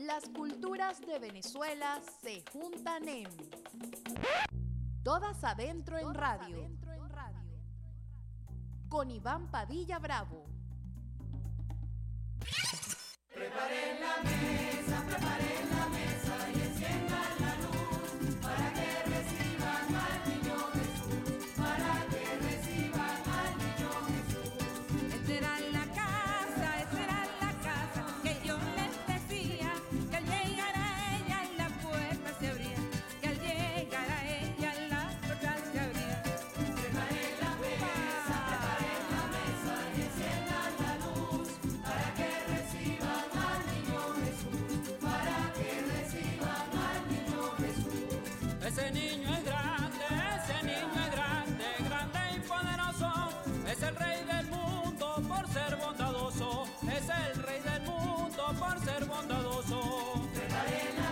Las culturas de Venezuela se juntan en Todas Adentro en Radio, con Iván Padilla Bravo. Preparen la mesa y enciendan la luz para que reciban al niño Jesús, para que reciban al niño Jesús. Esta era la casa que yo les decía, que al llegar a ella la puerta se abría, que al llegar a ella la puerta se abría. Preparen la mesa y enciendan la luz para que reciban al niño Jesús, para que reciban al niño Jesús. Ese niño es grande, grande y poderoso. Es el rey del mundo por ser bondadoso. Es el rey del mundo por ser bondadoso. Preparen la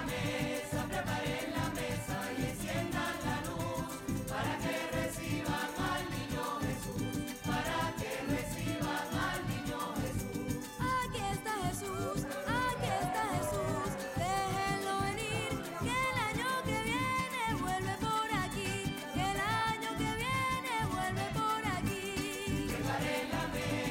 mesa y enciendan la luz para que reciban al niño Jesús, para que reciban al niño Jesús. Aquí está Jesús, déjenlo venir, que el año que viene vuelve por aquí, que el año que viene vuelve por aquí. Preparen la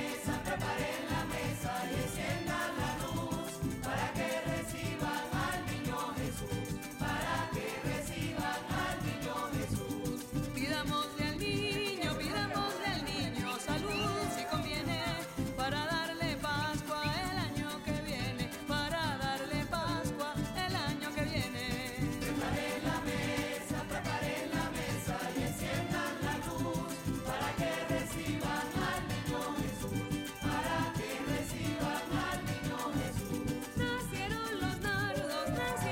mesa y enciendan la luz para que reciban al niño Jesús, para que reciban al niño Jesús. Pidámosle al niño salud si conviene, para darle Pascua el año que viene, para darle Pascua el año que viene. Preparen la mesa y enciendan la luz para que reciban al niño Jesús, para que reciban al niño Jesús. Nacieron los nardos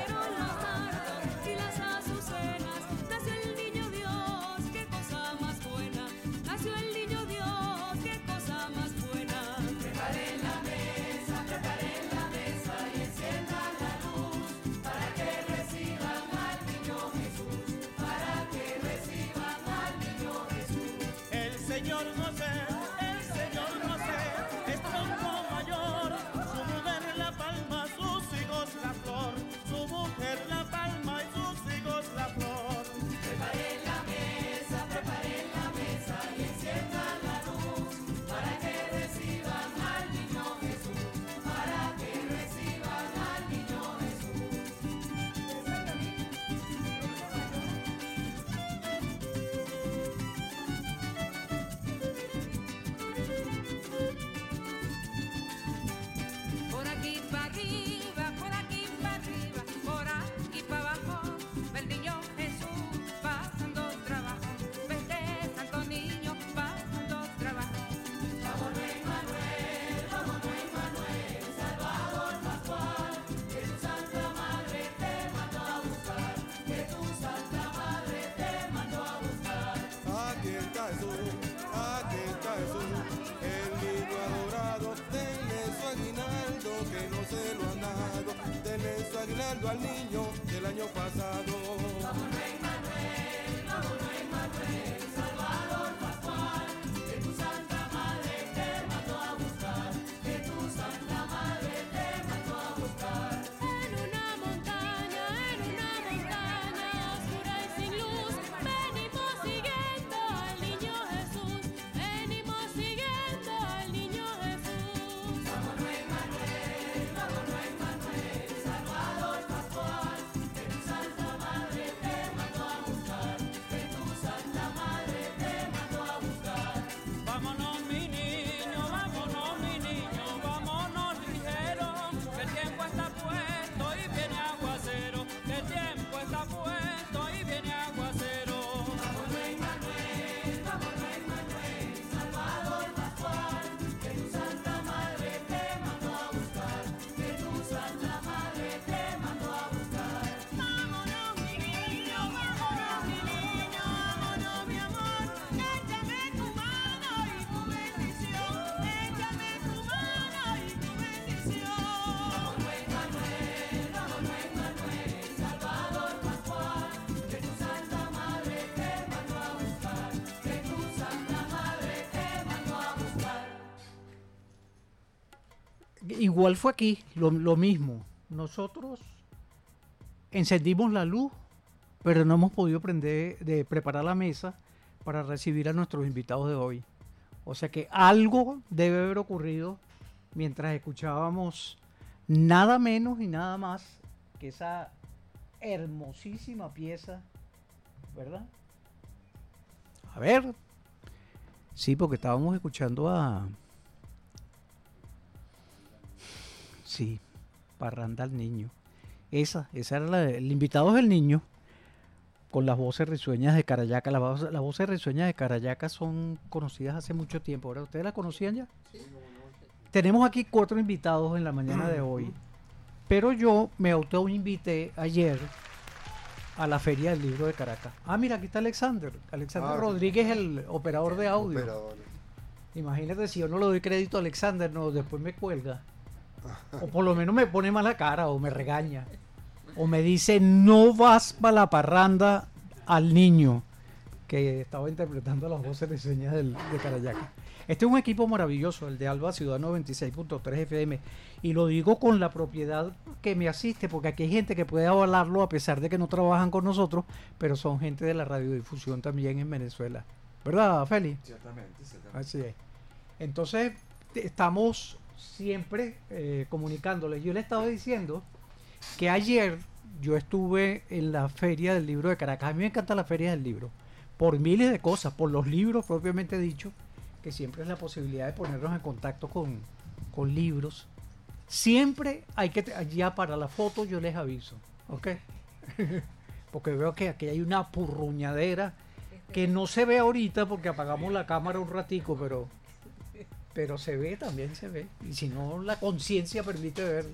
y las azucenas, nació el niño Dios, qué cosa más buena, nació el niño Dios, qué cosa más buena. Preparen la mesa y enciendan la luz para que reciban al niño Jesús, para que reciban al niño Jesús. El Señor José es tronco mayor. Su mujer la palma, sus hijos la flor. Su mujer la palma y sus hijos la flor. Preparen la mesa y enciendan la luz para que reciban al niño Jesús, para que reciban al niño Jesús. Por aquí para arriba, por aquí para arriba, por aquí para abajo, ve el niño Jesús pasando trabajo, ve este santo niño pasando trabajo. Vámonos Emmanuel, Salvador Pascual, que tu Santa Madre te mandó a buscar, que tu Santa Madre te mandó a buscar. Aquí está Jesús, el niño adorado. Denle su aguinaldo que no se lo han dado. Denle su aguinaldo al niño del año pasado. Vámonos Emmanuel, Salvador Pascual, que tu Santa Madre te mandó a buscar, que tu Santa Madre te mandó a buscar. En una montaña oscura y sin luz, venimos siguiendo al niño Jesús, venimos siguiendo al niño Jesús. Vámonos Emmanuel, Salvador Pascual, que tu Santa Madre te mandó a buscar, que tu Santa Madre te mandó a buscar. Vámonos mi niño, vámonos ligero. Que el tiempo está puesto y viene aguacero. Que el tiempo está puesto y viene aguacero. Vámonos Emmanuel, Salvador Pascual, que tu Santa Madre te mandó a buscar, que tu Santa Madre te mandó a buscar. Vámonos mi niño, vámonos mi amor, échame tu mano y tu bendición, échame tu mano y tu bendición. Vámonos Emmanuel, Salvador Pascual, que tu Santa Madre te mandó a buscar, que tu Santa Madre te mandó a buscar. Igual fue aquí, lo mismo. nosotros encendimos la luz, pero no hemos podido preparar la mesa para recibir a nuestros invitados de hoy. O sea que algo debe haber ocurrido mientras escuchábamos nada menos y nada más que esa hermosísima pieza, ¿verdad? A ver. Sí, porque estábamos escuchando a... Sí, Parranda al Niño. Esa era el invitado es el niño, con las voces risueñas de Carayaca. Las voces risueñas de Carayaca son conocidas hace mucho tiempo, ¿verdad? ¿Ustedes las conocían ya? Sí. Tenemos aquí 4 invitados en la mañana de hoy, pero yo me autoinvité ayer a la Feria del Libro de Caracas. Ah, mira, aquí está Alexander Rodríguez, el operador de audio. Imagínate si yo no le doy crédito a Alexander, no, después me cuelga. O por lo menos me pone mala cara o me regaña. O me dice, no vas para la parranda al niño, que estaba interpretando las voces risueñas de Carayaca. Este es un equipo maravilloso, el de Alba Ciudad 96.3 FM, y lo digo con la propiedad que me asiste, porque aquí hay gente que puede avalarlo a pesar de que no trabajan con nosotros, pero son gente de la radiodifusión también en Venezuela. ¿Verdad, Feli? Ciertamente. Así es. Entonces, estamos siempre comunicándoles. Yo le estaba diciendo que ayer yo estuve en la Feria del Libro de Caracas. A mí me encanta la Feria del Libro, por miles de cosas, por los libros propiamente dicho, que siempre es la posibilidad de ponernos en contacto con libros. Siempre hay que, ya para la foto yo les aviso, ¿ok? Porque veo que aquí hay una purruñadera que no se ve ahorita porque apagamos la cámara un ratico, pero se ve, también se ve. Y si no, la conciencia permite ver.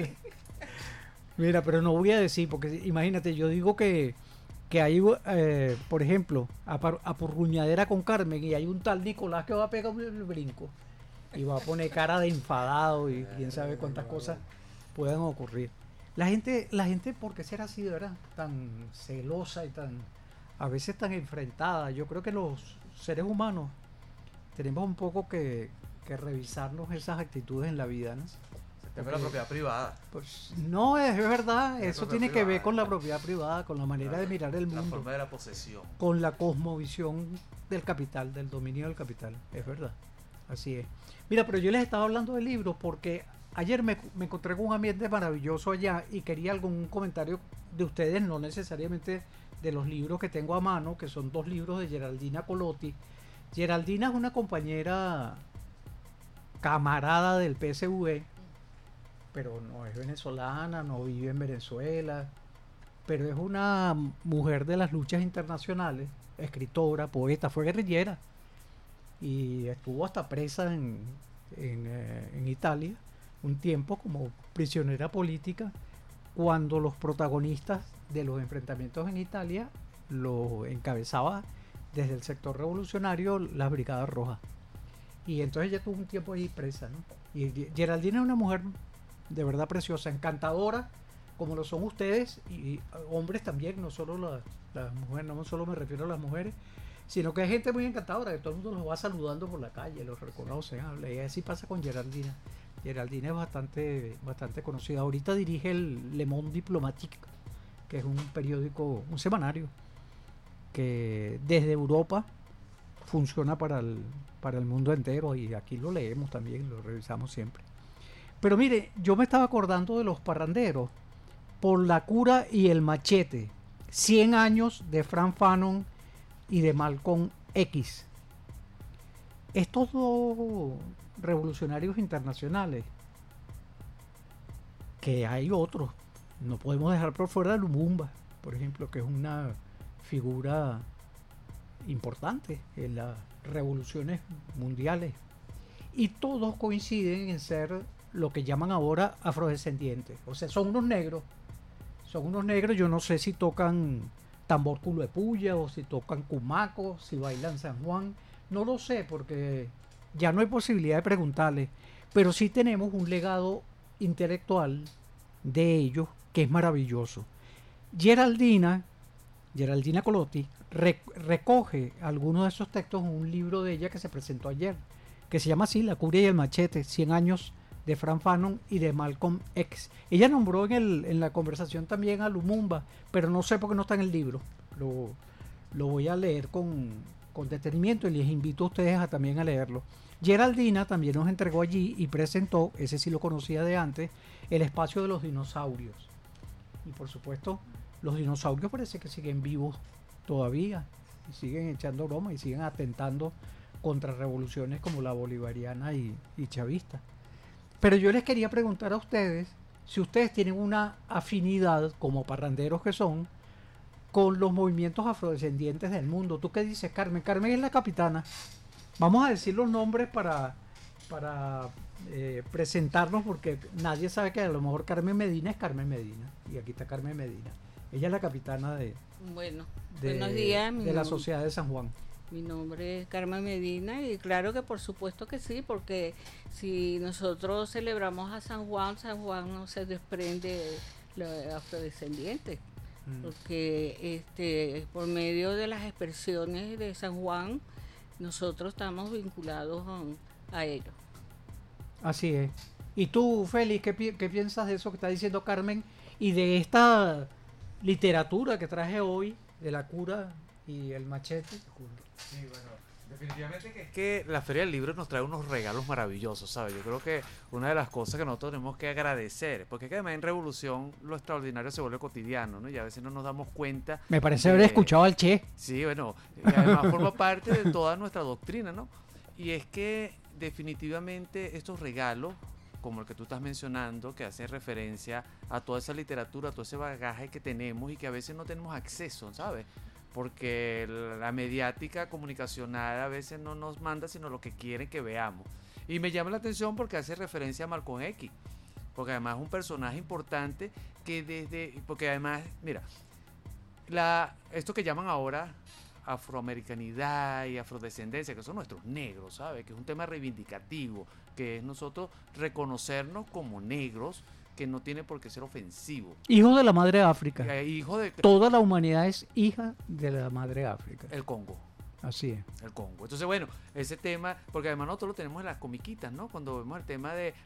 Mira, pero no voy a decir, porque imagínate, yo digo que hay, por ejemplo, apurruñadera con Carmen, y hay un tal Nicolás que va a pegar un brinco y va a poner cara de enfadado y quién sabe cuántas cosas puedan ocurrir. La gente, ¿por qué será así, de verdad? Tan celosa y a veces tan enfrentada. Yo creo que los seres humanos tenemos un poco que revisarnos esas actitudes en la vida, ¿no? Tengo la propiedad privada. Pues no, es verdad, eso tiene que ver con la propiedad privada, con la manera de mirar el mundo. La forma de la posesión. Con la cosmovisión del capital, del dominio del capital, es verdad, así es. Mira, pero yo les estaba hablando de libros porque ayer me encontré con un ambiente maravilloso allá y quería algún comentario de ustedes, no necesariamente de los libros que tengo a mano, que son 2 libros de Geraldina Colotti. Geraldina es una compañera camarada del PSV, pero no es venezolana, no vive en Venezuela, pero es una mujer de las luchas internacionales, escritora, poeta, fue guerrillera y estuvo hasta presa en Italia un tiempo como prisionera política cuando los protagonistas de los enfrentamientos en Italia lo encabezaba desde el sector revolucionario la Brigada Roja, y entonces ella tuvo un tiempo ahí presa, ¿no? Y Geraldina es una mujer de verdad preciosa, encantadora, como lo son ustedes, y hombres también, no solo las mujeres, no solo me refiero a las mujeres, sino que hay gente muy encantadora, que todo el mundo los va saludando por la calle, los reconoce, habla, y así pasa con Geraldina. Geraldina es bastante conocida. Ahorita dirige el Le Monde Diplomatique, que es un periódico, un semanario, que desde Europa funciona para el mundo entero, y aquí lo leemos también, lo revisamos siempre. Pero mire, yo me estaba acordando de los parranderos por La Cura y el Machete, 100 años de Frank Fanon y de Malcolm X. Estos 2 revolucionarios internacionales, que hay otros, no podemos dejar por fuera a Lumumba, por ejemplo, que es una figura importante en las revoluciones mundiales, y todos coinciden en ser lo que llaman ahora afrodescendientes, o sea, son unos negros, yo no sé si tocan tambor culo de puya, o si tocan cumaco, si bailan San Juan, no lo sé, porque ya no hay posibilidad de preguntarles, pero sí tenemos un legado intelectual de ellos que es maravilloso. Geraldina Colotti recoge algunos de esos textos en un libro de ella que se presentó ayer, que se llama así, La Cura y el Machete, 100 años de Fran Fanon y de Malcolm X. Ella nombró en la conversación también a Lumumba, pero no sé por qué no está en el libro. Lo voy a leer con detenimiento y les invito a ustedes también a leerlo. Geraldina también nos entregó allí y presentó, ese sí lo conocía de antes, el espacio de los dinosaurios. Y por supuesto, los dinosaurios parece que siguen vivos todavía, y siguen echando broma y siguen atentando contra revoluciones como la bolivariana y chavista. Pero yo les quería preguntar a ustedes si ustedes tienen una afinidad, como parranderos que son, con los movimientos afrodescendientes del mundo. ¿Tú qué dices, Carmen? Carmen es la capitana. Vamos a decir los nombres para presentarnos, porque nadie sabe que a lo mejor Carmen Medina es Carmen Medina. Y aquí está Carmen Medina. Ella es la capitana Bueno, buenos días. de la Sociedad de San Juan. Mi nombre es Carmen Medina y claro que por supuesto que sí, porque si nosotros celebramos a San Juan no se desprende los afrodescendientes, porque por medio de las expresiones de San Juan nosotros estamos vinculados a ellos. Así es. ¿Y tú, Félix, qué piensas de eso que está diciendo Carmen y de esta literatura que traje hoy, de la cura y el machete? Sí, bueno, definitivamente que es que la Feria del Libro nos trae unos regalos maravillosos, ¿sabes? Yo creo que una de las cosas que nosotros tenemos que agradecer, porque es que además en Revolución lo extraordinario se vuelve cotidiano, ¿no? Y a veces no nos damos cuenta. Me parece haber escuchado al Che. Sí, bueno, y además forma parte de toda nuestra doctrina, ¿no? Y es que definitivamente estos regalos, como el que tú estás mencionando, que hacen referencia a toda esa literatura, a todo ese bagaje que tenemos y que a veces no tenemos acceso, ¿sabes? Porque la mediática comunicacional a veces no nos manda sino lo que quieren que veamos. Y me llama la atención porque hace referencia a Malcolm X, porque además es un personaje importante porque además, mira, esto que llaman ahora afroamericanidad y afrodescendencia, que son nuestros negros, ¿sabes? Que es un tema reivindicativo, que es nosotros reconocernos como negros, que no tiene por qué ser ofensivo. Hijo de la madre África. Hijo de... Toda la humanidad es hija de la madre África. El Congo. Así es. El Congo. Entonces, bueno, ese tema, porque además nosotros lo tenemos en las comiquitas, ¿no? Cuando vemos el tema de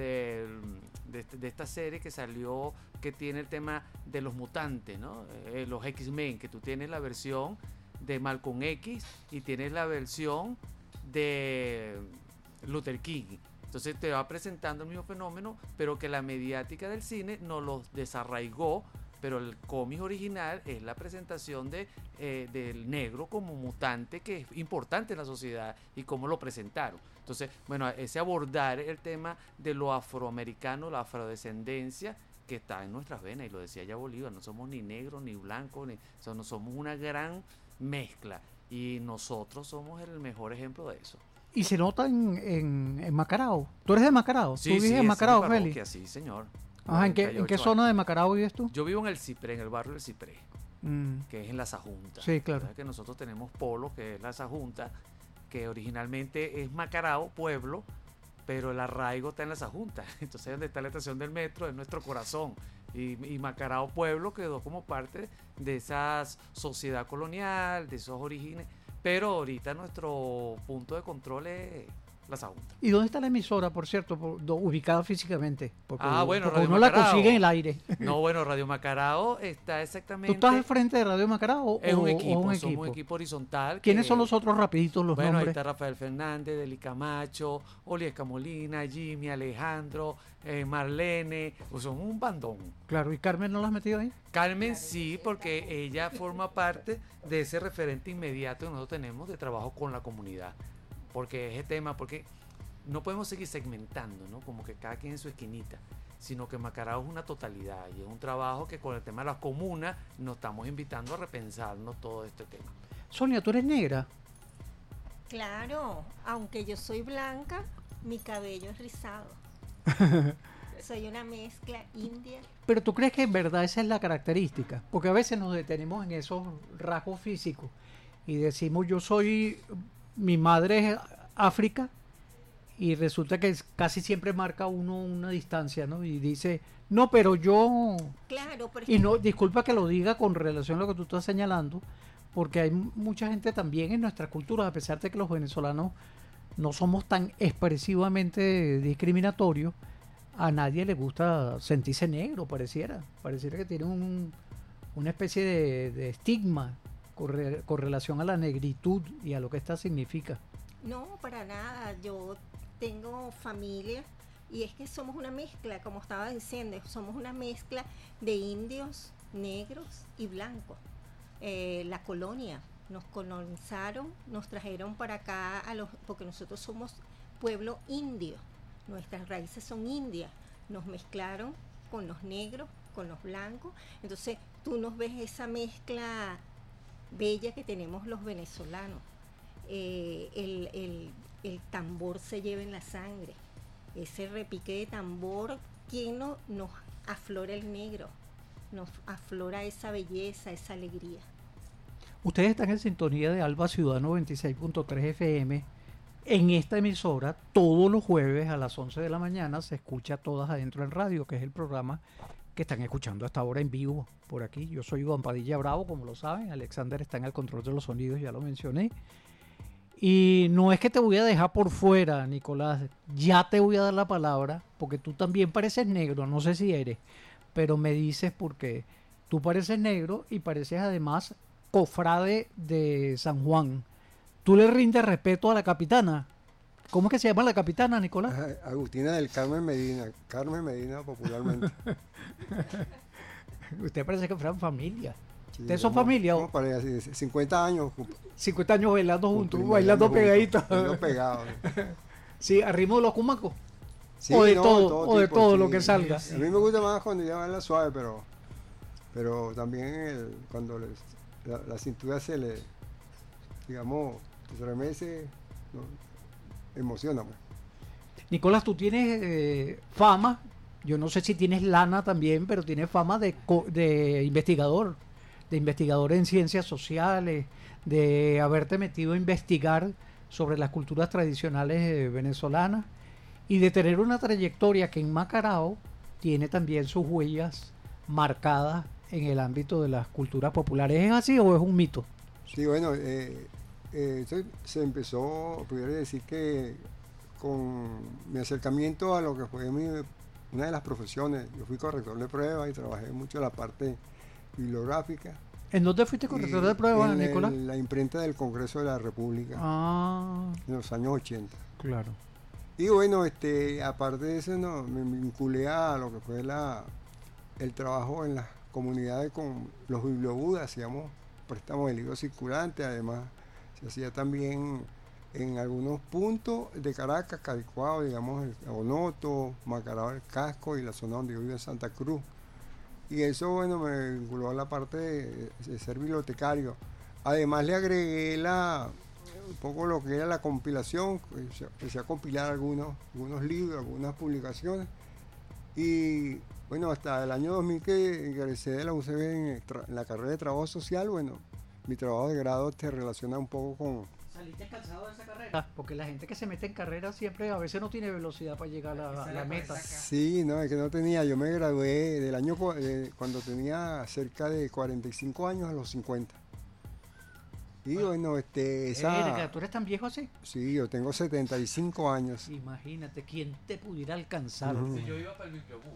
esta serie que salió, que tiene el tema de los mutantes, ¿no? Los X-Men, que tú tienes la versión de Malcolm X y tienes la versión de Luther King. Entonces te va presentando el mismo fenómeno, pero que la mediática del cine no los desarraigó, pero el cómic original es la presentación del negro como mutante, que es importante en la sociedad y cómo lo presentaron. Entonces, bueno, ese abordar el tema de lo afroamericano, la afrodescendencia, que está en nuestras venas, y lo decía ya Bolívar, no somos ni negros ni blancos, no somos una gran mezcla, y nosotros somos el mejor ejemplo de eso. Y se nota en Macarao. ¿Tú eres de Macarao? Sí, ¿Tú vives en Macarao, Félix? Sí, señor. Ajá, ¿en qué zona de Macarao vives tú? Yo vivo en el Cipré, en el barrio del Cipré, que es en la Sajunta. Sí, claro. ¿Sabes? Que nosotros tenemos Polo, que es la Sajunta, que originalmente es Macarao, pueblo, pero el arraigo está en la Sajunta. Entonces, donde está la estación del metro, es nuestro corazón. Y Macarao, pueblo, quedó como parte de esa sociedad colonial, de esos orígenes. Pero ahorita nuestro punto de control es la Sajunta. ¿Y dónde está la emisora, por cierto, ubicada físicamente? Porque, bueno, porque Radio uno Macarao. la consigue en el aire. No, bueno, Radio Macarao está exactamente... ¿Tú estás al frente de Radio Macarao es o un equipo, un somos equipo? un equipo horizontal. ¿Quiénes son los otros rapiditos, los bueno, ahí nombres? está Rafael Fernández, Deli Camacho, Oliesca Molina, Jimmy, Alejandro, Marlene, pues son un bandón. Claro, ¿y Carmen no la has metido ahí? Carmen sí, porque ella forma parte de ese referente inmediato que nosotros tenemos de trabajo con la comunidad. Porque ese tema, porque no podemos seguir segmentando, ¿no? Como que cada quien en su esquinita, sino que Macarao es una totalidad y es un trabajo que con el tema de las comunas nos estamos invitando a repensarnos todo este tema. Sonia, ¿tú eres negra? Claro, aunque yo soy blanca, mi cabello es rizado. Soy una mezcla india. Pero ¿tú crees que en verdad esa es la característica? Porque a veces nos detenemos en esos rasgos físicos y decimos mi madre es África, y resulta que casi siempre marca uno una distancia, ¿no? Y dice, no, pero yo... Claro, y no, disculpa que lo diga con relación a lo que tú estás señalando, porque hay mucha gente también en nuestra cultura, a pesar de que los venezolanos no somos tan expresivamente discriminatorios, a nadie le gusta sentirse negro, pareciera que tiene una especie de estigma con relación a la negritud y a lo que esta significa. No, para nada. Yo tengo familia y es que somos una mezcla, como estaba diciendo, somos una mezcla de indios, negros y blancos. La colonia, nos colonizaron, nos trajeron para acá porque nosotros somos pueblo indio, nuestras raíces son indias, nos mezclaron con los negros, con los blancos, entonces tú nos ves esa mezcla bella que tenemos los venezolanos. El tambor se lleva en la sangre, ese repique de tambor, ¿quién nos aflora el negro? Nos aflora esa belleza, esa alegría. Ustedes están en sintonía de Alba Ciudad 96.3 FM. En esta emisora, todos los jueves a las 11 de la mañana, se escucha Todas Adentro en Radio, que es el programa que están escuchando hasta ahora en vivo por aquí. Yo soy Iván Padilla Bravo, como lo saben. Alexander está en el control de los sonidos, ya lo mencioné. Y no es que te voy a dejar por fuera, Nicolás. Ya te voy a dar la palabra, porque tú también pareces negro, no sé si eres, pero me dices porque tú pareces negro y pareces además cofrade de San Juan. ¿Tú le rindes respeto a la capitana? ¿Cómo es que se llama la capitana, Nicolás? Agustina del Carmen Medina popularmente. Usted parece que fueran familia. Sí, ¿Ustedes son familia? ¿Cómo parece? 50 años. 50 años bailando juntos, bailando pegaditos. Pegados. Sí, a ritmo de los cumacos. Sí, o de no, todo, tipo, lo sí, que salga. A mí me gusta más cuando ya baila suave, pero también cuando la cintura se le, digamos, se estremece, ¿no? Emociona. Pues. Nicolás, tú tienes fama, yo no sé si tienes lana también, pero tienes fama de investigador en ciencias sociales, de haberte metido a investigar sobre las culturas tradicionales venezolanas y de tener una trayectoria que en Macarao tiene también sus huellas marcadas en el ámbito de las culturas populares. ¿Es así o es un mito? Sí, bueno, esto se empezó, pudiera decir que con mi acercamiento a lo que fue una de las profesiones. Yo fui corrector de pruebas y trabajé mucho la parte bibliográfica. ¿En dónde fuiste corrector de pruebas, Nicolás? En la imprenta del Congreso de la República, en los años 80. Claro. Y bueno, aparte de eso, no, me vinculé a lo que fue el trabajo en las comunidades con los bibliobús, hacíamos préstamos de libros circulantes, además se hacía también en algunos puntos de Caracas, Caricuao, digamos, el Onoto, Macarao, el Casco y la zona donde yo vivo en Santa Cruz. Y eso, bueno, me vinculó a la parte de ser bibliotecario. Además le agregué un poco lo que era la compilación, empecé a compilar algunos libros, algunas publicaciones. Y bueno, hasta el año 2000 que ingresé de la UCB en la carrera de trabajo social, bueno, mi trabajo de grado te relaciona un poco con... ¿Saliste cansado de esa carrera? Porque la gente que se mete en carrera siempre a veces no tiene velocidad para llegar a la meta. Sí, no, es que no tenía, yo me gradué del año cuando tenía cerca de 45 años a los 50. Y bueno, ¿Tú eres tan viejo así? Sí, yo tengo 75 años. Imagínate, ¿quién te pudiera alcanzar? Yo iba para el bibliobús.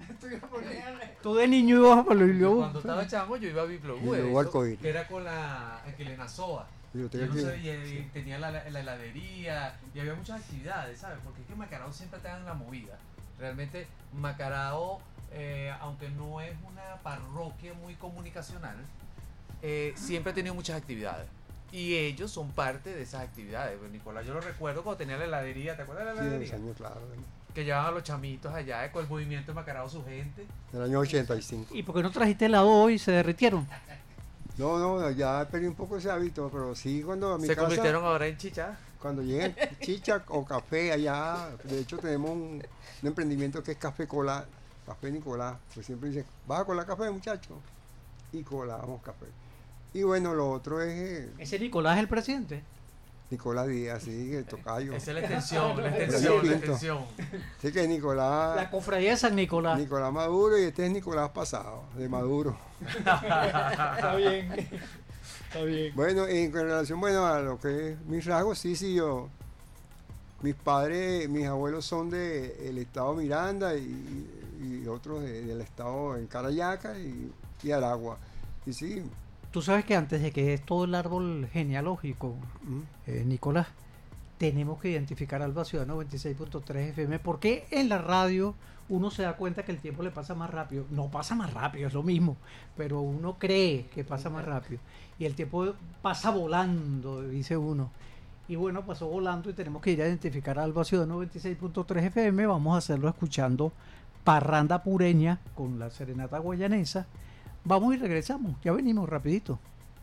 Tú de niño ibas para el bibliobús. Cuando estaba chamo yo iba a bibliobús. Que era con la Quilenazoa. Y tenía la heladería y había muchas actividades, ¿sabes? Porque es que Macarao siempre está en la movida. Realmente Macarao, aunque no es una parroquia muy comunicacional, siempre ha tenido muchas actividades. Y ellos son parte de esas actividades. Pues, Nicolás, yo lo recuerdo cuando tenía la heladería, ¿te acuerdas de la heladería? Sí, años, claro. Que llevaban a los chamitos allá con el movimiento de Macarao, su gente. Del año 85. ¿Y por qué no trajiste helado hoy y se derritieron? No, ya perdí un poco ese hábito, pero sí cuando a mi casa... ¿Se convirtieron ahora en chicha? Cuando lleguen chicha o café allá, de hecho tenemos un emprendimiento que es Café Cola, Café Nicolás, pues siempre dicen, ¿vas a colar café, muchacho? Y colamos café. Y bueno, lo otro es... ¿Ese Nicolás es el presidente? Nicolás Díaz, sí, el tocayo. Esa es la extensión. Sí que Nicolás... La cofradía de San Nicolás. Nicolás Maduro y este es Nicolás pasado, de Maduro. Está bien. Está bien. Bueno, en relación a lo que es mis rasgos, sí, yo Mis padres, mis abuelos son del estado Miranda y otros del estado en Carayaca y Aragua. Y sí. Tú sabes que antes de que es todo el árbol genealógico, Nicolás, tenemos que identificar Alba Ciudad 96.3 FM, porque en la radio uno se da cuenta que el tiempo le pasa más rápido. No pasa más rápido, es lo mismo, pero uno cree que pasa más rápido. Y el tiempo pasa volando, dice uno. Y bueno, pasó volando y tenemos que ir a identificar a Alba Ciudad 96.3 FM. Vamos a hacerlo escuchando Parranda Pureña con la serenata guayanesa. Vamos y regresamos, ya venimos rapidito.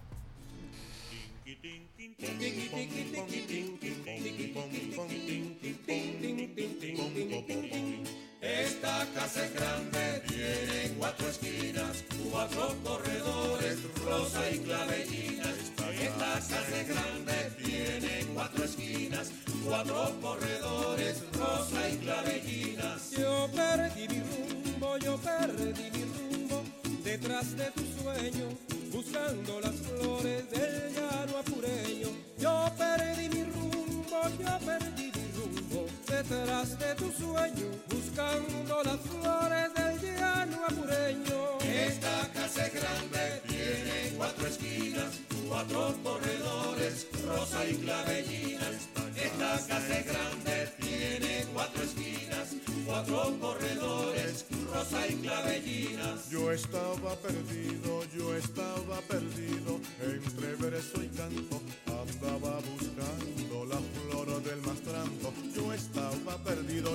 Esta casa es grande, tiene 4 esquinas, 4 corredores, rosa y clavellina. Esta casa es grande, tiene 4 esquinas, 4 corredores, rosa y clavellinas. Yo perdí mi rumbo, detrás de tu sueño, buscando las flores del llano apureño. Yo perdí mi rumbo, detrás de tu sueño, buscando las flores del llano apureño. Esta casa es grande, tiene 4 esquinas, 4 corredores, rosa y clavellinas. Esta casa es grande, tiene 4 esquinas, 4 corredores, rosa y clavellinas. Yo estaba perdido, entre verso y canto, andaba buscando la flor del mastranto. Yo estaba perdido,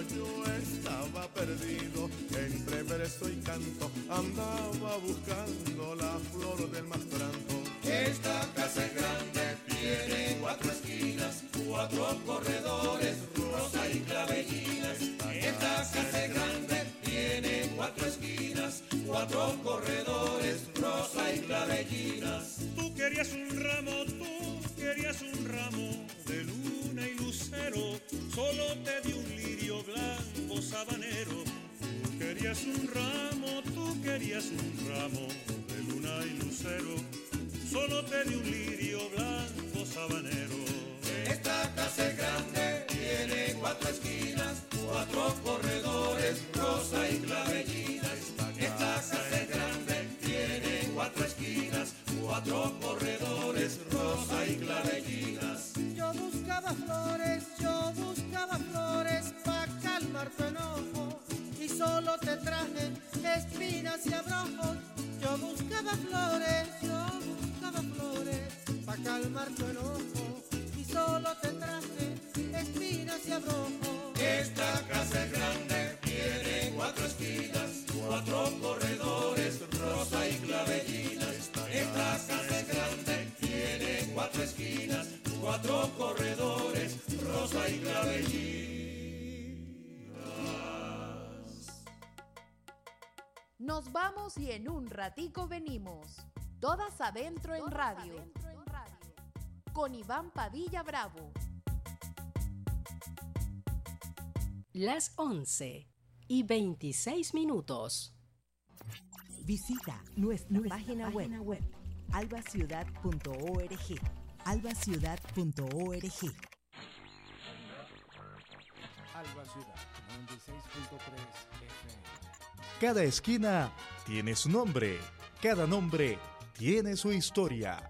entre verso y canto, andaba buscando la flor del mastranto. Esta casa es grande, tiene 4 esquinas, 4 corredores, rosa y clavellinas. Esta casa es grande, tiene 4 esquinas, 4 corredores, rosa y clavellinas. Tú querías un ramo de luna y lucero, solo te di un lirio blanco sabanero. Tú querías un ramo de luna y lucero, solo te di un lirio blanco sabanero. Esta casa es grande, tiene 4 esquinas, 4 corredores, rosa y clavellinas. Esta casa es grande, tiene 4 esquinas, 4 corredores, rosa y clavellinas. Yo buscaba flores pa' calmar tu enojo, y solo te traje espinas y abrojos. Yo buscaba flores pa' calmar tu enojo, y solo te traje espinas y abrojos. Esta casa es grande, tiene 4 esquinas, 4 corredores, rosa y clavellinas. Esta casa es grande, tiene 4 esquinas, 4 corredores, rosa y clavellinas. Nos vamos y en un ratico venimos. Todas adentro en radio. Con Iván Padilla Bravo. Las 11:26. Visita nuestra página web albaciudad.org. albaciudad.org. Alba Ciudad 96.3 FM. Cada esquina tiene su nombre, cada nombre tiene su historia.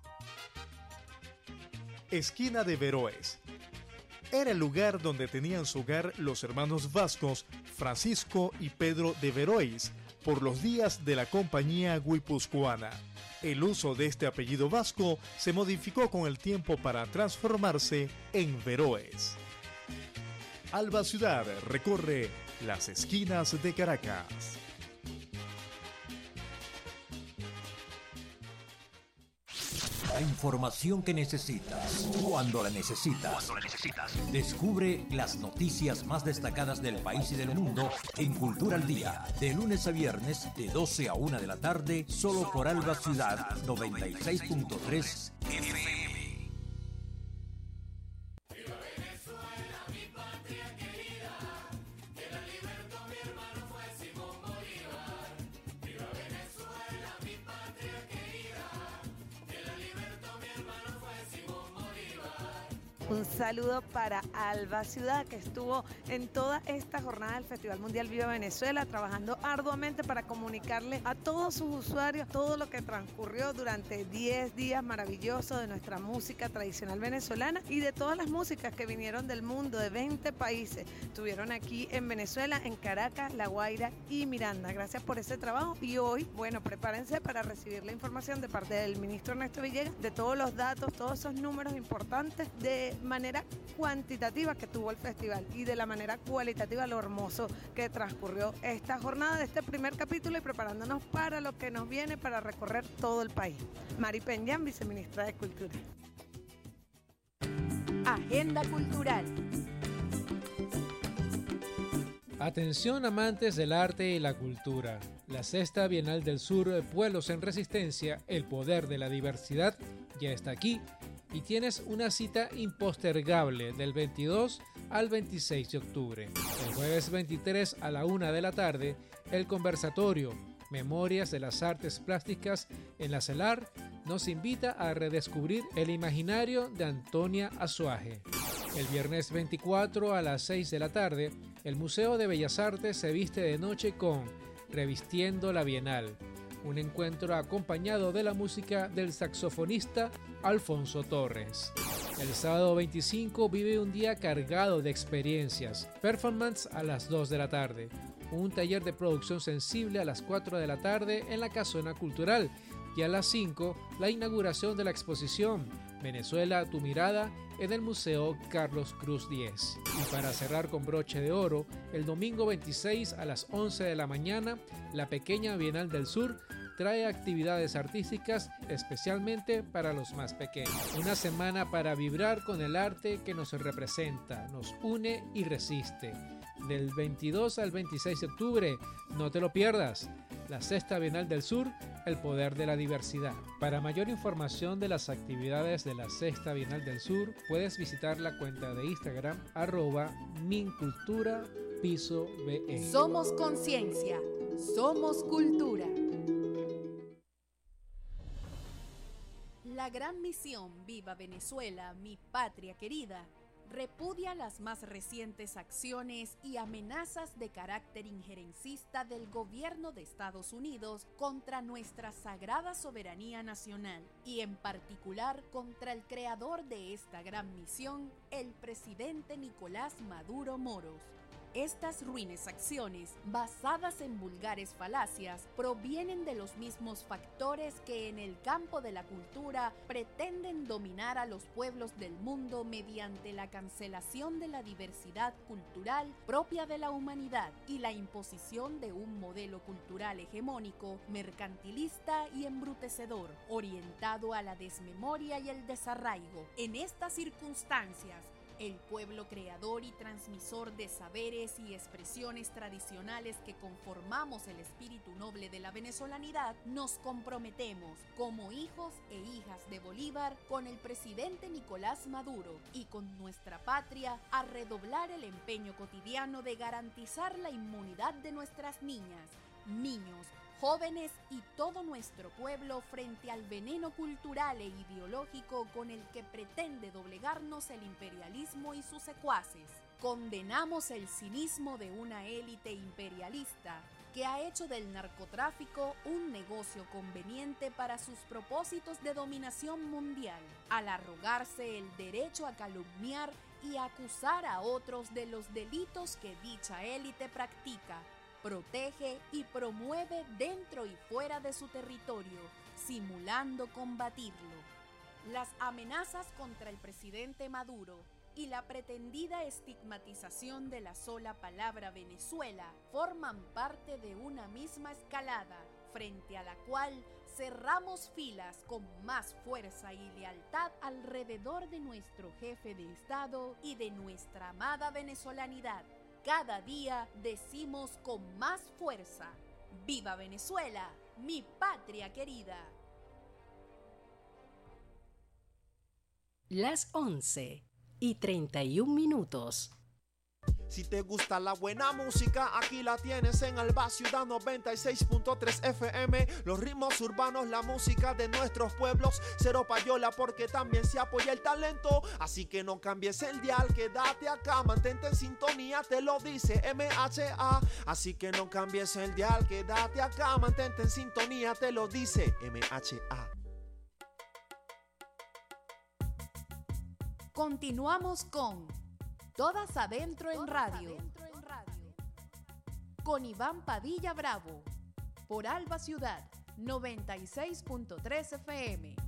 Esquina de Veroes. Era el lugar donde tenían su hogar los hermanos vascos Francisco y Pedro de Veroes por los días de la compañía guipuzcoana. El uso de este apellido vasco se modificó con el tiempo para transformarse en Veroes. Alba Ciudad recorre las esquinas de Caracas. La información que necesitas, cuando la necesitas. Descubre las noticias más destacadas del país y del mundo en Cultura al Día, de lunes a viernes, de 12 a 1 de la tarde, solo por Alba Ciudad 96.3 FM. Un saludo para Alba Ciudad, que estuvo en toda esta jornada del Festival Mundial Viva Venezuela, trabajando arduamente para comunicarle a todos sus usuarios todo lo que transcurrió durante 10 días maravillosos de nuestra música tradicional venezolana y de todas las músicas que vinieron del mundo, de 20 países. Estuvieron aquí en Venezuela, en Caracas, La Guaira y Miranda. Gracias por ese trabajo y hoy, bueno, prepárense para recibir la información de parte del ministro Ernesto Villegas de todos los datos, todos esos números importantes de manera cuantitativa que tuvo el festival y de la manera cualitativa lo hermoso que transcurrió esta jornada de este primer capítulo y preparándonos para lo que nos viene para recorrer todo el país. Mari Peñán, viceministra de Cultura. Agenda cultural. Atención amantes del arte y la cultura. La Sexta Bienal del Sur, Pueblos en Resistencia, el poder de la diversidad, ya está aquí y tienes una cita impostergable del 22 al 26 de octubre. El jueves 23 a la 1 de la tarde, el conversatorio Memorias de las Artes Plásticas en la CELAR nos invita a redescubrir el imaginario de Antonia Azuaje. El viernes 24 a las 6 de la tarde, el Museo de Bellas Artes se viste de noche con Revistiendo la Bienal, un encuentro acompañado de la música del saxofonista Alfonso Torres. El sábado 25 vive un día cargado de experiencias. Performance a las 2 de la tarde, un taller de producción sensible a las 4 de la tarde en la Casona Cultural y a las 5 la inauguración de la exposición Venezuela, tu mirada en el Museo Carlos Cruz 10. Y para cerrar con broche de oro, el domingo 26 a las 11 de la mañana, la pequeña Bienal del Sur trae actividades artísticas especialmente para los más pequeños. Una semana para vibrar con el arte que nos representa, nos une y resiste. Del 22 al 26 de octubre, no te lo pierdas. La Sexta Bienal del Sur, el poder de la diversidad. Para mayor información de las actividades de la Sexta Bienal del Sur, puedes visitar la cuenta de Instagram @mincultura_be. Somos conciencia, somos cultura. La gran misión Viva Venezuela, mi patria querida, repudia las más recientes acciones y amenazas de carácter injerencista del gobierno de Estados Unidos contra nuestra sagrada soberanía nacional y en particular contra el creador de esta gran misión, el presidente Nicolás Maduro Moros. Estas ruines acciones, basadas en vulgares falacias, provienen de los mismos factores que en el campo de la cultura pretenden dominar a los pueblos del mundo mediante la cancelación de la diversidad cultural propia de la humanidad y la imposición de un modelo cultural hegemónico, mercantilista y embrutecedor, orientado a la desmemoria y el desarraigo. En estas circunstancias, el pueblo creador y transmisor de saberes y expresiones tradicionales que conformamos el espíritu noble de la venezolanidad, nos comprometemos como hijos e hijas de Bolívar con el presidente Nicolás Maduro y con nuestra patria a redoblar el empeño cotidiano de garantizar la inmunidad de nuestras niñas, niños, jóvenes y todo nuestro pueblo frente al veneno cultural e ideológico con el que pretende doblegarnos el imperialismo y sus secuaces. Condenamos el cinismo de una élite imperialista que ha hecho del narcotráfico un negocio conveniente para sus propósitos de dominación mundial, al arrogarse el derecho a calumniar y acusar a otros de los delitos que dicha élite practica, protege y promueve dentro y fuera de su territorio, simulando combatirlo. Las amenazas contra el presidente Maduro y la pretendida estigmatización de la sola palabra Venezuela forman parte de una misma escalada, frente a la cual cerramos filas con más fuerza y lealtad alrededor de nuestro jefe de Estado y de nuestra amada venezolanidad. Cada día decimos con más fuerza: ¡Viva Venezuela, mi patria querida! Las 11:31. Si te gusta la buena música, aquí la tienes en Alba Ciudad 96.3 FM. Los ritmos urbanos, la música de nuestros pueblos. Cero payola porque también se apoya el talento. Así que no cambies el dial, quédate acá, mantente en sintonía, te lo dice MHA. Así que no cambies el dial, quédate acá, mantente en sintonía, te lo dice MHA. Continuamos con Todas Adentro en Radio, con Iván Padilla Bravo, por Alba Ciudad 96.3 FM.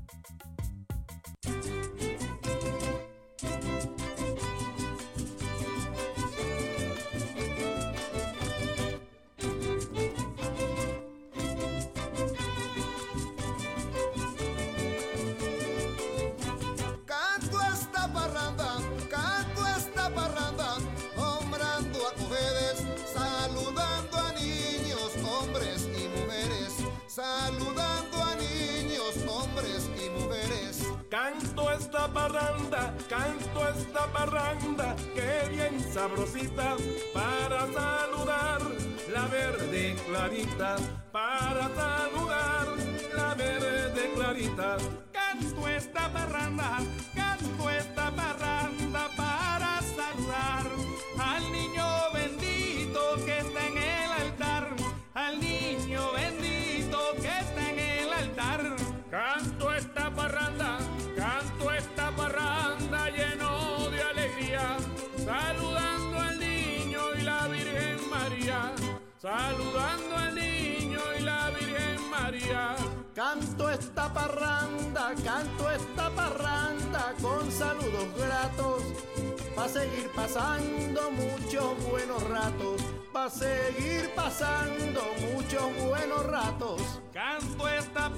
Saludando a niños, hombres y mujeres. Canto esta parranda, que bien sabrosita, para saludar la verde clarita, para saludar la verde clarita. Canto esta parranda para saludar al niño bendito que está en el altar, al niño bendito que está en el altar. Canto esta parranda lleno de alegría, saludando al niño y la Virgen María, saludando al niño y la Virgen María. Canto esta parranda con saludos gratos, pa' seguir pasando muchos buenos ratos, pa' seguir pasando muchos buenos ratos. Canto esta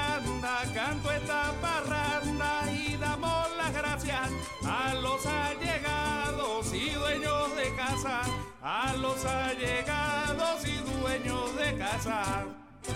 parranda y damos las gracias a los allegados y dueños de casa, a los allegados y dueños de casa.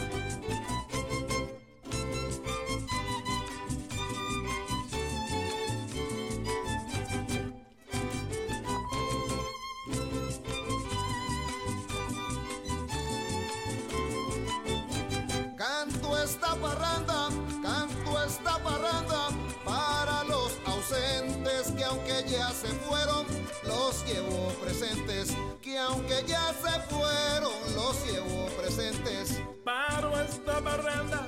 Canto esta parranda para los ausentes que aunque ya se fueron, los llevo presentes, que aunque ya se fueron, los llevo presentes. Paro esta parranda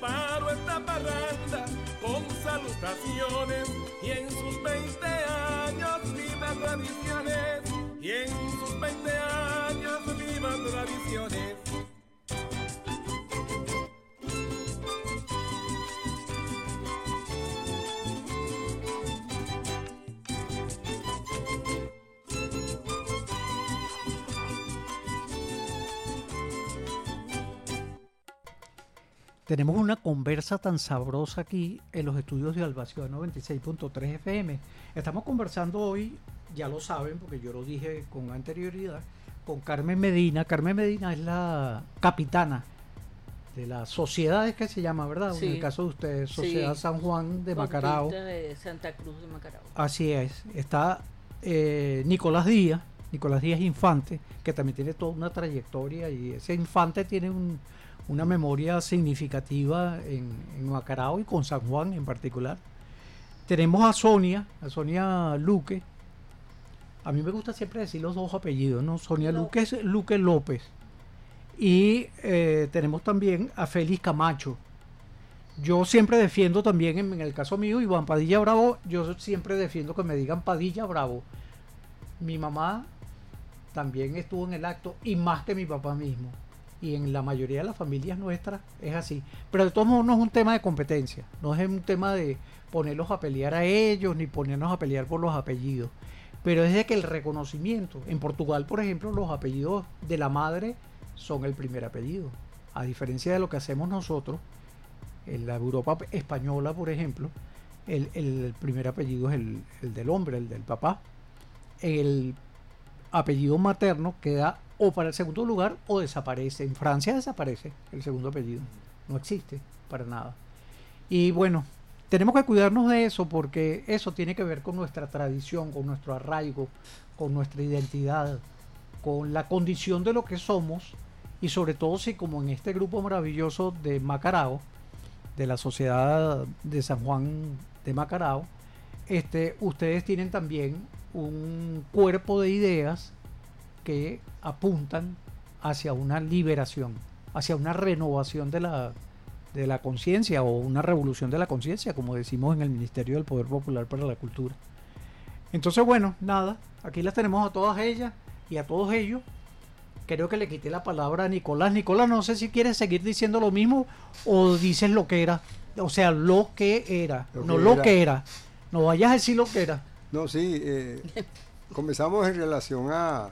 con salutaciones y en sus 20 años viva tradiciones, y en sus 20 años viva tradiciones. Tenemos una conversa tan sabrosa aquí en los estudios de Alba Ciudad 96.3 FM. Estamos conversando hoy, ya lo saben porque yo lo dije con anterioridad, con Carmen Medina. Carmen Medina es la capitana de las sociedades que se llama, ¿verdad? Sí. En el caso de ustedes, Sociedad Sí. San Juan de Macarao. De Santa Cruz de Macarao. Así es. Está Nicolás Díaz Infante, que también tiene toda una trayectoria, y ese Infante tiene una memoria significativa en Macarao y con San Juan en particular. Tenemos a Sonia Luque. A mí me gusta siempre decir los dos apellidos, ¿no? Sonia Luque es Luque López. Y tenemos también a Félix Camacho. Yo siempre defiendo también, en el caso mío, Iván Padilla Bravo, yo siempre defiendo que me digan Padilla Bravo. Mi mamá también estuvo en el acto, y más que mi papá mismo. Y en la mayoría de las familias nuestras es así. Pero de todos modos no es un tema de competencia, no es un tema de ponerlos a pelear a ellos, ni ponernos a pelear por los apellidos. Pero es de que el reconocimiento, en Portugal por ejemplo, los apellidos de la madre son el primer apellido, a diferencia de lo que hacemos nosotros. En la Europa española, por ejemplo, el primer apellido es el del hombre, el del papá. El apellido materno queda o para el segundo lugar o desaparece. En Francia desaparece el segundo apellido, no existe para nada. Y bueno, tenemos que cuidarnos de eso, porque eso tiene que ver con nuestra tradición, con nuestro arraigo, con nuestra identidad, con la condición de lo que somos, y sobre todo si como en este grupo maravilloso de Macarao, de la Sociedad de San Juan de Macarao, ustedes tienen también un cuerpo de ideas que apuntan hacia una liberación, hacia una renovación de la conciencia, o una revolución de la conciencia, como decimos en el Ministerio del Poder Popular para la Cultura. Entonces, bueno, nada, aquí las tenemos a todas ellas y a todos ellos. Creo que le quité la palabra a Nicolás. Nicolás, no sé si quieres seguir diciendo lo mismo o dices lo que era. O sea, lo que era, lo que era. No vayas a decir lo que era. No, sí, comenzamos en relación a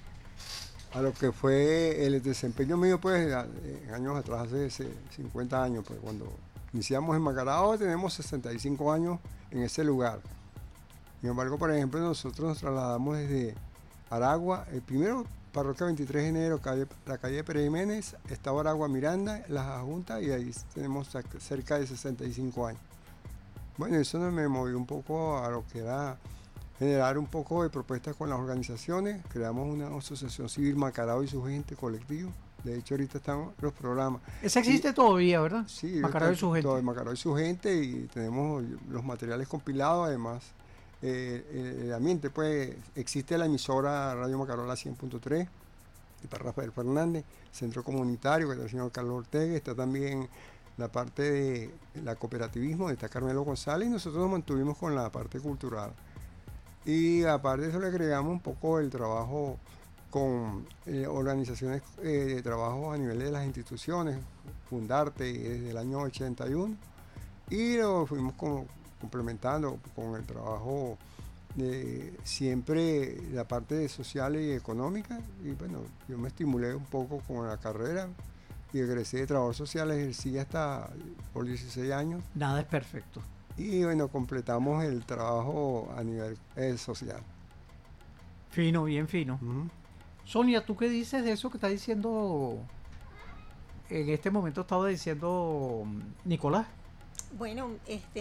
lo que fue el desempeño mío, pues, años atrás, hace 50 años, pues, cuando iniciamos en Macarao. Tenemos 65 años en ese lugar. Sin embargo, por ejemplo, nosotros nos trasladamos desde Aragua, primero Parroquia 23 de enero, la calle Pérez Jiménez, estaba Aragua Miranda, Las Juntas, y ahí tenemos cerca de 65 años. Bueno, eso me movió un poco a lo que era generar un poco de propuestas con las organizaciones. Creamos una asociación civil, Macarao y su gente, colectivo. De hecho, ahorita están los programas. Ese existe todavía, ¿verdad? Sí, Macarao y su gente. Macarao y su gente, y tenemos los materiales compilados. Además, el ambiente, pues, existe la emisora Radio Macarao, la 100.3, está Rafael Fernández, centro comunitario, que está el señor Carlos Ortega, está también la parte de la cooperativismo, está Carmelo González, y nosotros nos mantuvimos con la parte cultural. Y aparte de eso le agregamos un poco el trabajo con organizaciones de trabajo a nivel de las instituciones, Fundarte desde el año 81, y lo fuimos complementando con el trabajo de siempre la parte social y económica. Y bueno, yo me estimulé un poco con la carrera y egresé de trabajo social, ejercí hasta por 16 años. Nada es perfecto. Y bueno, completamos el trabajo a nivel social. Fino, bien fino. Sonia, ¿tú qué dices de eso que está diciendo en este momento? Estaba diciendo Nicolás. Bueno,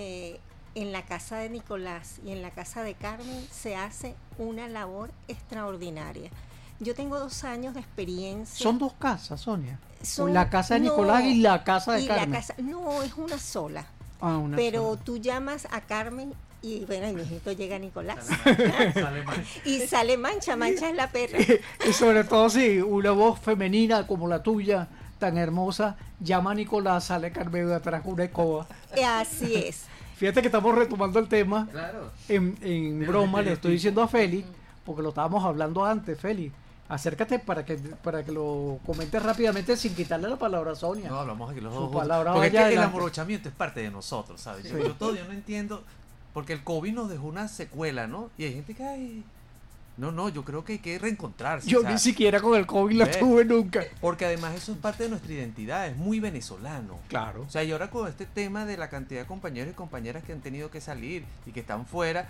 en la casa de Nicolás y en la casa de Carmen se hace una labor extraordinaria. Yo tengo 2 años de experiencia. ¿Son 2 casas, Sonia? La casa de Nicolás y la casa de Carmen. No, es una sola. Pero tú llamas a Carmen y bueno, y mi hijito llega a Nicolás. Sale mancha. Y sale mancha es la perra. Y sobre todo si una voz femenina como la tuya, tan hermosa, llama a Nicolás, sale Carmen de atrás con una escoba. Así es. Fíjate que estamos retomando el tema. Claro. En broma le estoy diciendo a Félix, porque lo estábamos hablando antes, Félix. Acércate para que lo comentes rápidamente sin quitarle la palabra a Sonia. No, hablamos aquí los Su dos. palabra Porque es que vaya el adelante. amorochamiento es parte de nosotros, ¿sabes? Sí. Yo todavía no entiendo, porque el COVID nos dejó una secuela, ¿no? Y hay gente que, ay, no, yo creo que hay que reencontrarse. Yo o sea, ni siquiera con el COVID la ¿ves? tuve nunca. Porque además eso es parte de nuestra identidad, es muy venezolano. Claro. O sea, y ahora con este tema de la cantidad de compañeros y compañeras que han tenido que salir y que están fuera,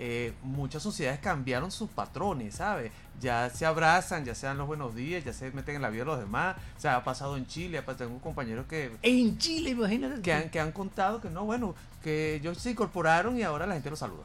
muchas sociedades cambiaron sus patrones, ¿sabes? Ya se abrazan, ya se dan los buenos días, ya se meten en la vida de los demás. O sea, ha pasado en Chile, tengo compañeros que... En Chile, imagínate. Que han contado que no, bueno, que ellos se incorporaron y ahora la gente los saluda.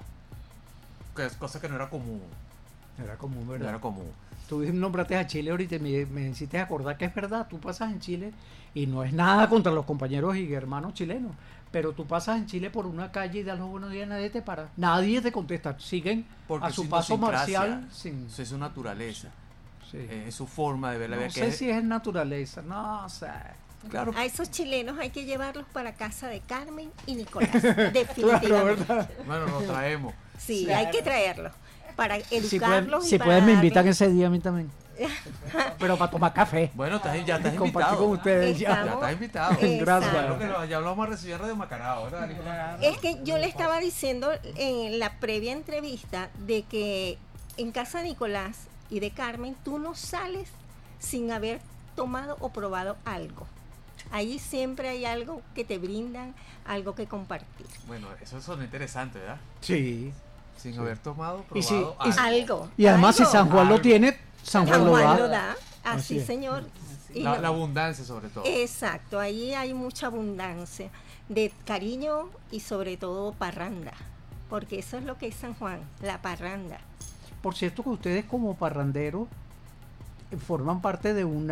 Que es cosa que no era común. Era común, ¿verdad? No era común. Tú nombraste a Chile ahorita y me hiciste acordar que es verdad. Tú pasas en Chile y no es nada contra los compañeros y hermanos chilenos, pero tú pasas en Chile por una calle y das los buenos días, nadie te para, nadie te contesta, siguen Porque a su es paso idiosincrasia, marcial sin... Eso es su naturaleza. Sí. Es su forma de ver la vida. No sé si es naturaleza, no sé. Claro. A esos chilenos hay que llevarlos para casa de Carmen y Nicolás, definitivamente. Claro, bueno, los traemos. Sí, Claro. hay que traerlos para educarlos. Si y para pueden me invitan darles- ese día a mí también. Pero para tomar café. Bueno, ya estás Compartir invitado. con ustedes ya estás invitado. Gracias. Claro que ya lo vamos a recibir en Radio Macarao, ¿verdad, Nicolás? Es que yo le estaba diciendo en la previa entrevista de que en casa de Nicolás y de Carmen tú no sales sin haber tomado o probado algo. Ahí siempre hay algo que te brindan, algo que compartir. Bueno, eso suena interesante, ¿verdad? Sí. Sin haber tomado, Y si- probado y si- algo. Y además si algo. San Juan lo tiene, San Juan lo da. lo da. Así, es. señor. Y La no- abundancia, sobre todo. Exacto, ahí hay mucha abundancia de cariño y sobre todo parranda, porque eso es lo que es San Juan, la parranda. por cierto que ustedes como parranderos forman parte de un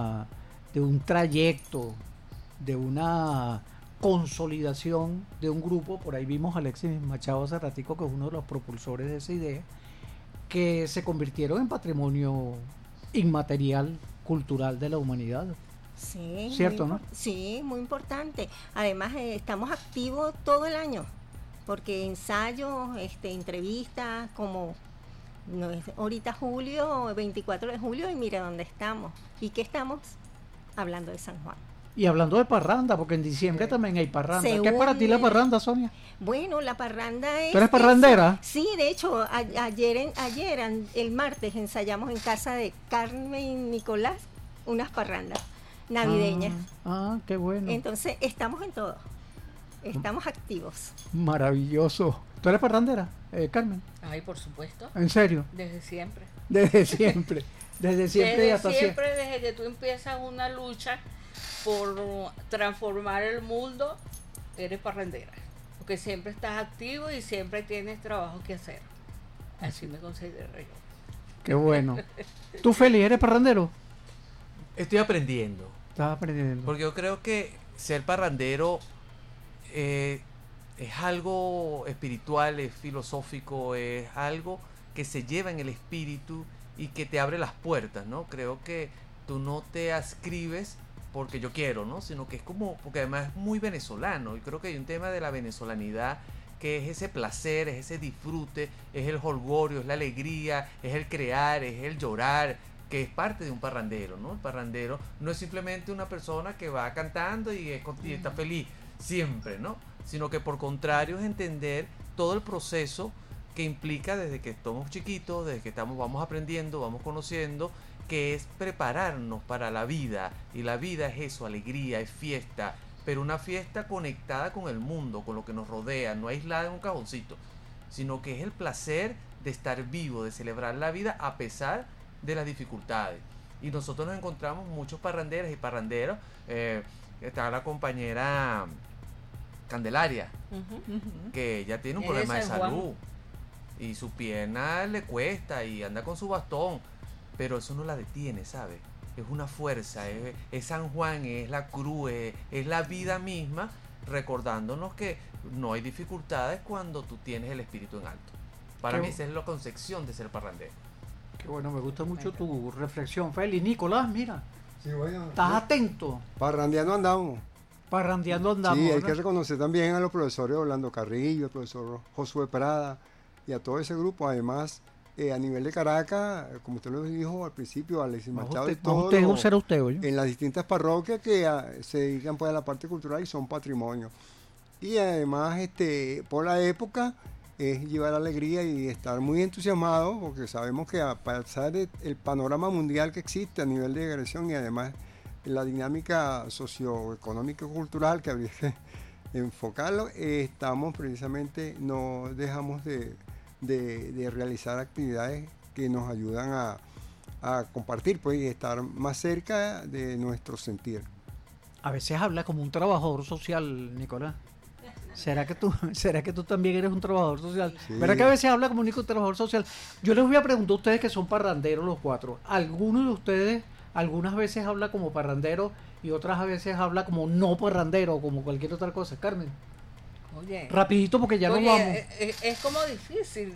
trayecto, de una consolidación de un grupo. Por ahí vimos a Alexis Machado hace ratico, que es uno de los propulsores de esa idea, que se convirtieron en patrimonio inmaterial cultural de la humanidad. Sí, ¿cierto, no? Sí, muy importante. Además, estamos activos todo el año, porque ensayos, entrevistas, como no es ahorita julio, 24 de julio, y mira dónde estamos. ¿Y qué estamos? Hablando de San Juan. Y hablando de parranda, porque en diciembre también hay parranda. ¿Qué es Según- para ti la parranda, Sonia? Bueno, la parranda es... ¿Tú eres parrandera? Sí, de hecho, el martes ensayamos en casa de Carmen y Nicolás unas parrandas navideñas. Qué bueno. Entonces, estamos en todo. Estamos activos. Maravilloso. ¿Tú eres parrandera, Carmen? Ay, por supuesto. ¿En serio? Desde siempre. Desde siempre. Desde siempre y hasta siempre. Desde que tú empiezas una lucha por transformar el mundo, eres parrandera. Porque siempre estás activo y siempre tienes trabajo que hacer. Así me considero yo. Qué bueno. ¿Tú, Feli, eres parrandero? Estoy aprendiendo. Estás aprendiendo. Porque yo creo que ser parrandero es algo espiritual, es filosófico, es algo que se lleva en el espíritu y que te abre las puertas, ¿no? Creo que tú no te adscribes porque yo quiero, ¿no? Sino que es como, porque además es muy venezolano, y creo que hay un tema de la venezolanidad que es ese placer, es ese disfrute, es el jolgorio, es la alegría, es el crear, es el llorar, que es parte de un parrandero, ¿no? El parrandero no es simplemente una persona que va cantando y está feliz siempre, ¿no? Sino que por contrario es entender todo el proceso que implica desde que estamos chiquitos, desde que vamos aprendiendo, vamos conociendo, que es prepararnos para la vida, y la vida es eso, alegría, es fiesta, pero una fiesta conectada con el mundo, con lo que nos rodea, no aislada en un cajoncito, sino que es el placer de estar vivo, de celebrar la vida a pesar de las dificultades. Y nosotros nos encontramos muchos parranderas y parranderos. Está la compañera Candelaria, que ella tiene un problema de salud y su pierna le cuesta y anda con su bastón, pero eso no la detiene, ¿sabes? Es una fuerza, es San Juan, es la cruz, es la vida misma, recordándonos que no hay dificultades cuando tú tienes el espíritu en alto. Para mí esa es la concepción de ser parrandero. Qué bueno, me gusta mucho tu reflexión, Feli. Nicolás, mira, Sí, bueno, estás atento. Parrandeando andamos. Parrandeando andamos. Sí, hay ¿verdad? que reconocer también a los profesores Orlando Carrillo, al profesor Josué Prada y a todo ese grupo. Además, a nivel de Caracas, como usted lo dijo al principio, Alexis Machado y todo, en las distintas parroquias que se dedican pues a la parte cultural y son patrimonio. Y además, por la época, es llevar alegría y estar muy entusiasmado, porque sabemos que a pesar del panorama mundial que existe a nivel de agresión y además la dinámica socioeconómica y cultural que habría que enfocarlo, estamos precisamente, no dejamos de realizar actividades que nos ayudan a compartir pues, y estar más cerca de nuestro sentir. A veces habla como un trabajador social, Nicolás. ¿Será que tú también eres un trabajador social? Sí. ¿Verdad que a veces habla como un trabajador social? Yo les voy a preguntar a ustedes que son parranderos los cuatro. ¿Alguno de ustedes algunas veces habla como parrandero y otras veces habla como no parrandero, como cualquier otra cosa? Carmen. Oye, Rapidito porque ya nos vamos. Es como difícil,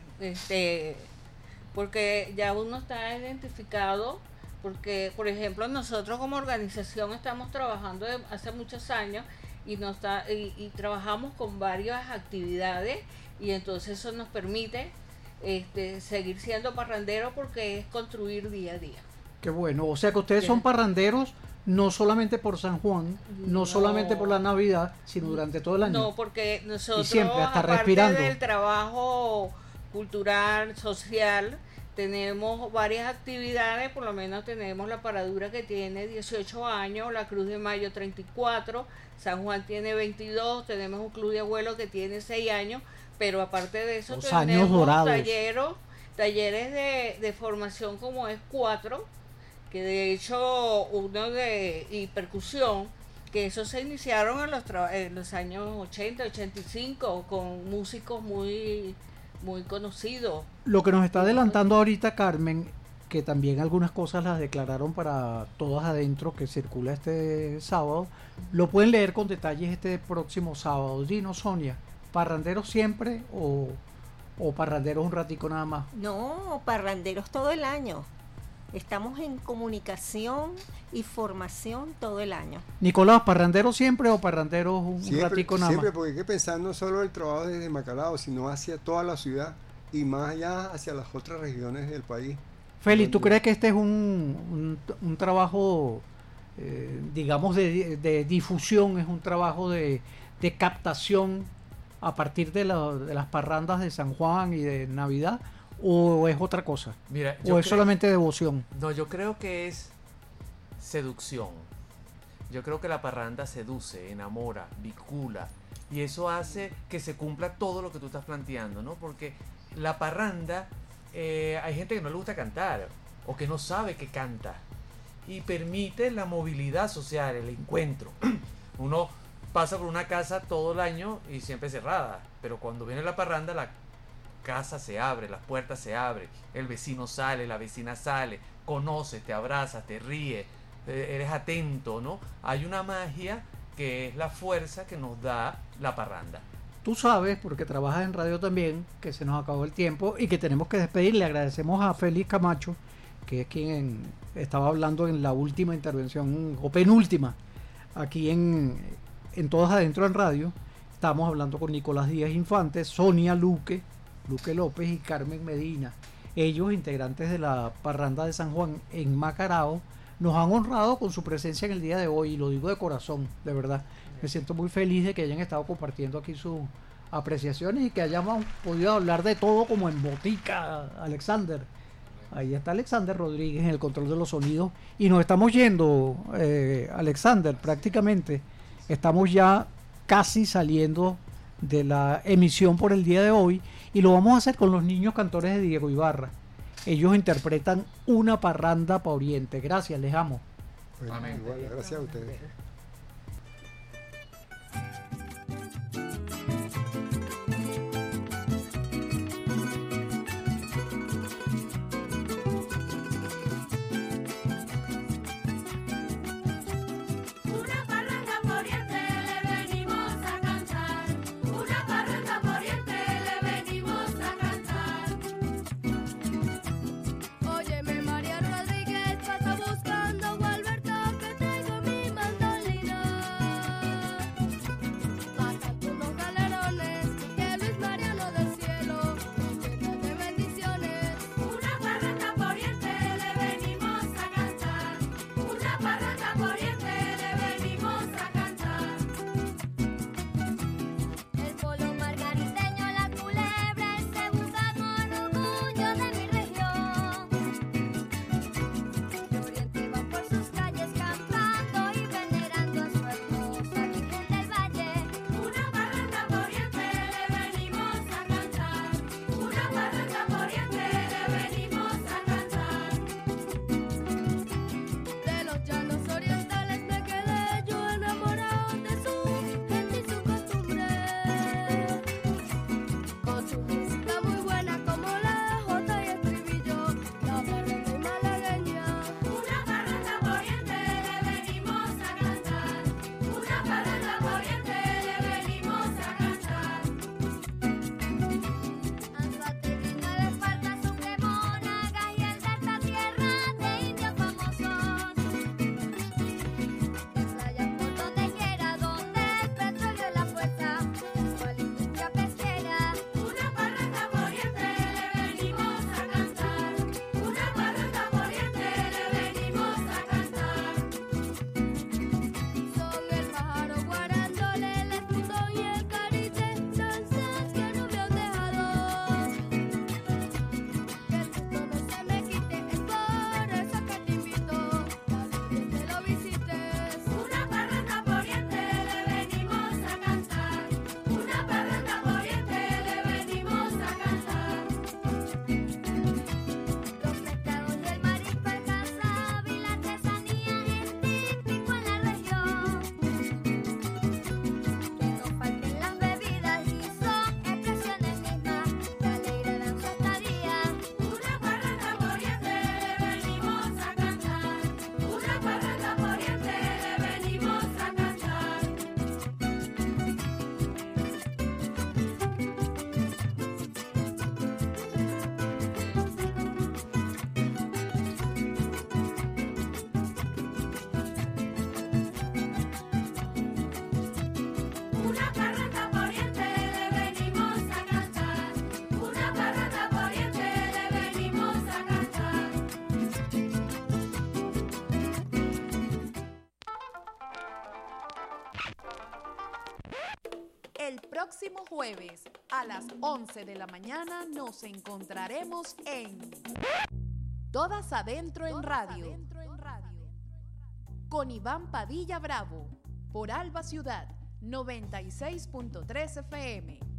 porque ya uno está identificado, porque por ejemplo nosotros como organización estamos trabajando hace muchos años y trabajamos con varias actividades, y entonces eso nos permite seguir siendo parranderos, porque es construir día a día. Qué bueno, o sea que ustedes son parranderos no solamente por San Juan, no solamente por la Navidad, sino durante todo el año. No, porque nosotros, y siempre, hasta aparte respirando. del trabajo cultural, social, tenemos varias actividades. Por lo menos tenemos la Paradura, que tiene 18 años, la Cruz de Mayo 34, San Juan tiene 22, tenemos un club de abuelos que tiene 6 años, pero aparte de eso Los años tenemos dorados. talleres de formación como es 4, que de hecho y percusión, que esos se iniciaron en los años 80, 85 con músicos muy muy conocido. Lo que nos está adelantando ahorita Carmen, que también algunas cosas las declararon para Todas Adentro, que circula este sábado, lo pueden leer con detalles este próximo sábado. Dinos, Sonia, ¿parranderos siempre o parranderos un ratico nada más? No, parranderos todo el año. Estamos en comunicación y formación todo el año. Nicolás, ¿parranderos siempre o parranderos un ratico nada siempre, más? porque hay que pensar no solo el trabajo desde Macalao, sino hacia toda la ciudad y más allá hacia las otras regiones del país. Feli, ¿tú crees que este es un trabajo, digamos, de difusión, es un trabajo de captación a partir de las parrandas de San Juan y de Navidad, o es otra cosa? Mira, ¿O es solamente devoción? No, yo creo que es seducción. Yo creo que la parranda seduce, enamora, vincula, y eso hace que se cumpla todo lo que tú estás planteando, ¿no? Porque la parranda, hay gente que no le gusta cantar o que no sabe que canta, y permite la movilidad social, el encuentro. Uno pasa por una casa todo el año y siempre cerrada, pero cuando viene la parranda, la casa se abre, las puertas se abren, el vecino sale, la vecina sale, conoces, te abrazas, te ríes, eres atento, ¿no? Hay una magia que es la fuerza que nos da la parranda. Tú sabes, porque trabajas en radio también, que se nos acabó el tiempo y que tenemos que despedir. Le agradecemos a Félix Camacho, que es quien estaba hablando en la última intervención, o penúltima, aquí en Todas Adentro en Radio. Estamos hablando con Nicolás Díaz Infante, Sonia Luque López y Carmen Medina. Ellos, integrantes de la parranda de San Juan en Macarao, nos han honrado con su presencia en el día de hoy, y lo digo de corazón, de verdad. Me siento muy feliz de que hayan estado compartiendo aquí sus apreciaciones y que hayamos podido hablar de todo como en botica, Alexander. Ahí está Alexander Rodríguez en el control de los sonidos y nos estamos yendo, Alexander, prácticamente. Estamos ya casi saliendo de la emisión por el día de hoy y lo vamos a hacer con los niños cantores de Diego Ibarra. Ellos interpretan Una parranda pa' Oriente. Gracias, les amo. Bueno, igual, gracias a ustedes. Una parranda pa' Oriente le venimos a cantar. Una parranda pa' Oriente le venimos a cantar. Óyeme, María Rodríguez, pasa buscando a Alberto, que tengo mi mandolina. El próximo jueves a las 11 de la mañana nos encontraremos en Todas Adentro en Radio con Iván Padilla Bravo por Alba Ciudad 96.3 FM.